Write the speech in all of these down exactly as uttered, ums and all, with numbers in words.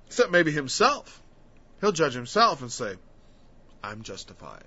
except maybe himself. He'll judge himself and say, I'm justified.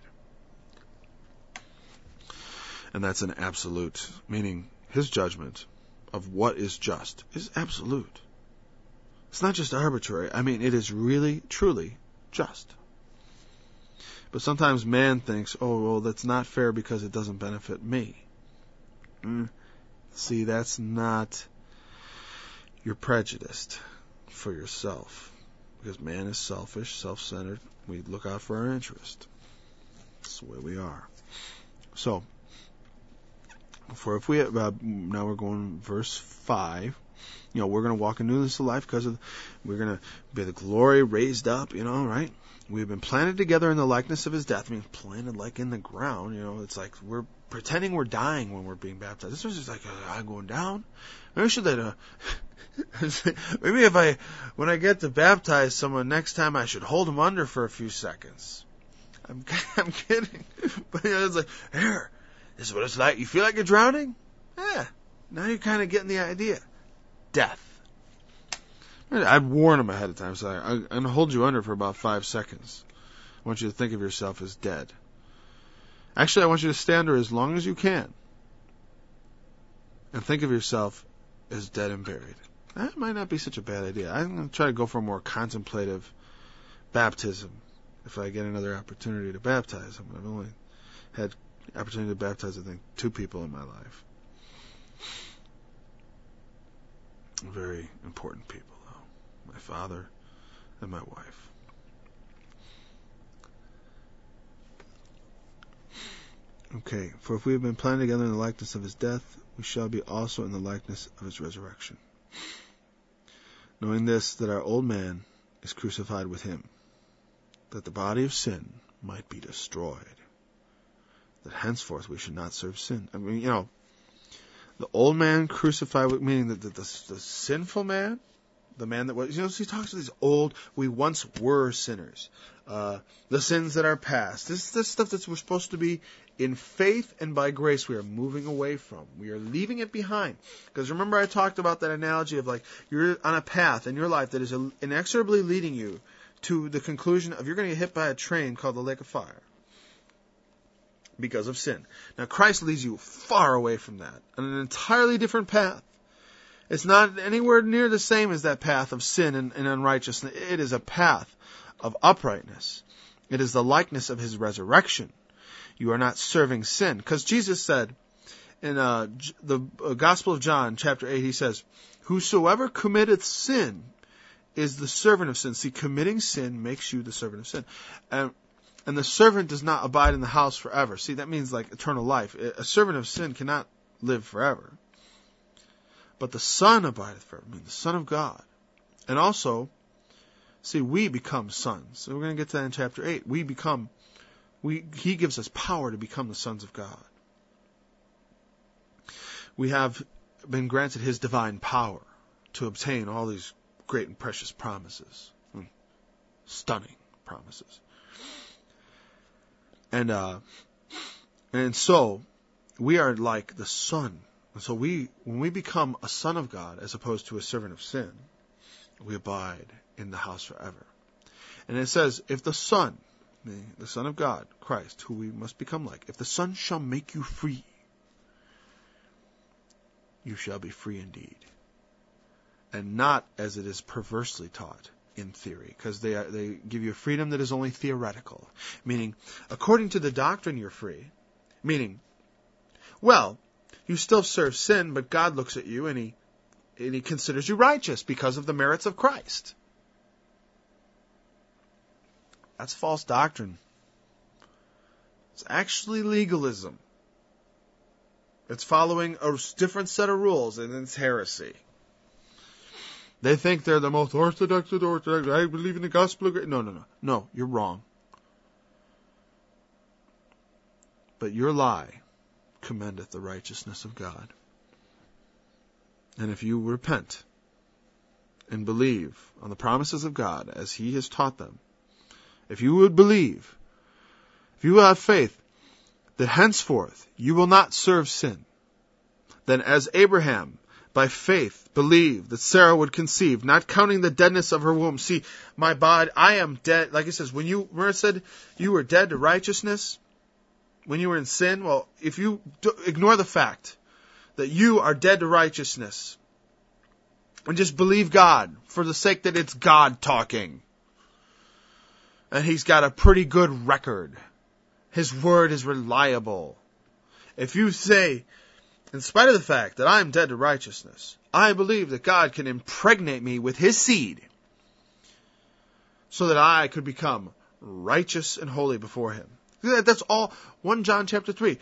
And that's an absolute, meaning his judgment of what is just is absolute. It's not just arbitrary. I mean, it is really, truly just. But sometimes man thinks, oh, well, that's not fair because it doesn't benefit me. Mm. See, that's not, you're prejudiced for yourself. Because man is selfish, self-centered. We look out for our interest. That's the way we are. So, for if we, uh, now we're going verse five. You know, we're going to walk in newness of life because of, we're going to be the glory raised up, you know, right? We've been planted together in the likeness of his death. I mean, planted like in the ground, you know, it's like we're pretending we're dying when we're being baptized. This was just like, uh, I'm going down. Maybe should that, uh, maybe if I, when I get to baptize someone next time, I should hold them under for a few seconds. I'm, I'm kidding. But you know, it's like, here, this is what it's like. You feel like you're drowning? Yeah. Now you're kind of getting the idea. Death. I'd warn them ahead of time. So I, I'm going to hold you under for about five seconds. I want you to think of yourself as dead. Actually, I want you to stay under as long as you can. And think of yourself as dead and buried. That might not be such a bad idea. I'm going to try to go for a more contemplative baptism if I get another opportunity to baptize them. I've only had opportunity to baptize, I think, two people in my life. Very important people, though. My father and my wife. Okay, for if we have been planted together in the likeness of his death, we shall be also in the likeness of his resurrection. Knowing this, that our old man is crucified with him, that the body of sin might be destroyed, that henceforth we should not serve sin. I mean, you know, the old man crucified with, meaning that the, the, the sinful man, the man that was, you know, so he talks to these old, we once were sinners. Uh, the sins that are past. This is the stuff that we're supposed to be in faith and by grace we are moving away from. We are leaving it behind. Because remember I talked about that analogy of like, you're on a path in your life that is inexorably leading you to the conclusion of you're going to get hit by a train called the lake of fire. Because of sin. Now Christ leads you far away from that. On an entirely different path. It's not anywhere near the same as that path of sin and, and unrighteousness. It is a path of uprightness. It is the likeness of his resurrection. You are not serving sin. Because Jesus said in uh, the Gospel of John, chapter eight, he says, whosoever committeth sin is the servant of sin. See, committing sin makes you the servant of sin. And And the servant does not abide in the house forever. See, that means like eternal life. A servant of sin cannot live forever. But the Son abideth forever. I mean, the Son of God. And also, see, we become sons. So we're going to get to that in chapter eight. We become, we, he gives us power to become the sons of God. We have been granted his divine power to obtain all these great and precious promises. Stunning promises. And uh, and so we are like the Son. And so we, when we become a son of God as opposed to a servant of sin, we abide in the house forever. And it says, if the Son, the, the Son of God, Christ, who we must become like, if the Son shall make you free, you shall be free indeed. And not as it is perversely taught in theory, because they are, they give you a freedom that is only theoretical. Meaning, according to the doctrine, you're free. Meaning, well, you still serve sin, but God looks at you and he, and he considers you righteous because of the merits of Christ. That's false doctrine. It's actually legalism. It's following a different set of rules, and it's heresy. They think they're the most orthodox of the orthodox. I believe in the gospel of grace. No, no, no. No, you're wrong. But your lie commendeth the righteousness of God. And if you repent and believe on the promises of God as he has taught them, if you would believe, if you will have faith, that henceforth you will not serve sin, then as Abraham by faith, believed that Sarah would conceive, not counting the deadness of her womb. See, my body, I am dead. Like it says, when you, remember it said you were dead to righteousness? When you were in sin? Well, if you do, ignore the fact that you are dead to righteousness and just believe God for the sake that it's God talking. And He's got a pretty good record. His word is reliable. If you say, in spite of the fact that I am dead to righteousness, I believe that God can impregnate me with His seed so that I could become righteous and holy before Him. That's all. First John chapter three.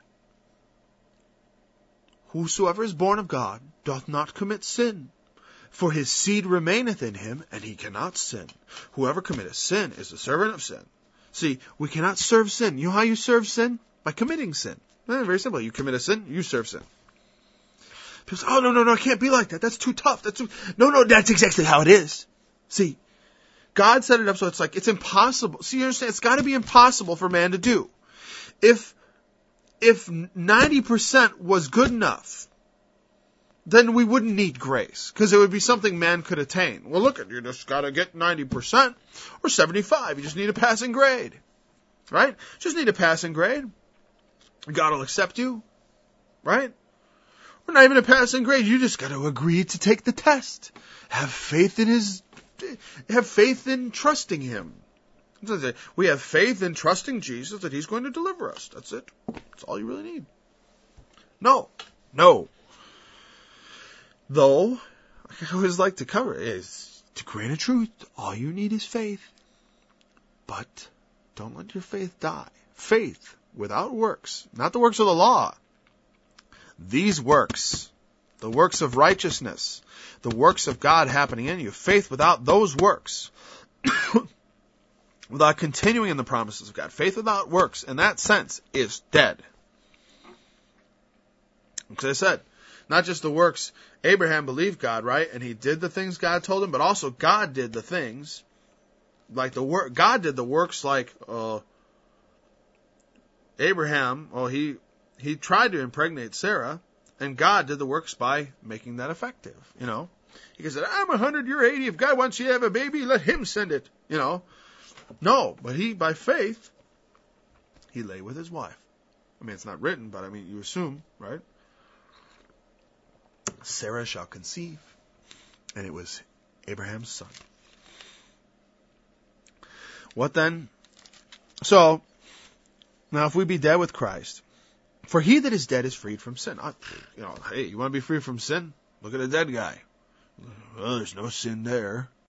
Whosoever is born of God doth not commit sin, for his seed remaineth in him, and he cannot sin. Whoever committeth sin is the servant of sin. See, we cannot serve sin. You know how you serve sin? By committing sin. Very simple. You commit a sin, you serve sin. People say, oh, no, no, no, it can't be like that. That's too tough. That's too... No, no, that's exactly how it is. See, God set it up so it's like, it's impossible. See, you understand? It's got to be impossible for man to do. If, if ninety percent was good enough, then we wouldn't need grace, because it would be something man could attain. Well, look, you just got to get ninety percent or seventy-five. You just need a passing grade, right? Just need a passing grade. God will accept you, right? Or not even a passing grade. You just got to agree to take the test. Have faith in His, have faith in trusting Him. We have faith in trusting Jesus that He's going to deliver us. That's it. That's all you really need. No, no. Though, I always like to cover it, is to grant a truth, all you need is faith. But don't let your faith die. Faith without works, not the works of the law. These works, the works of righteousness, the works of God happening in you. Faith without those works, without continuing in the promises of God. Faith without works, in that sense, is dead. Because I said, not just the works. Abraham believed God, right? And he did the things God told him, but also God did the things. Like the work, God did the works like, uh, Abraham, well, he, he tried to impregnate Sarah, and God did the works by making that effective, you know. He said, I'm a hundred, you're eighty. If God wants you to have a baby, let Him send it, you know. No, but he, by faith, he lay with his wife. I mean, it's not written, but I mean, you assume, right? Sarah shall conceive. And it was Abraham's son. What then? So, now if we be dead with Christ, for he that is dead is freed from sin. I, you know, hey, you want to be free from sin? Look at a dead guy. Well, there's no sin there.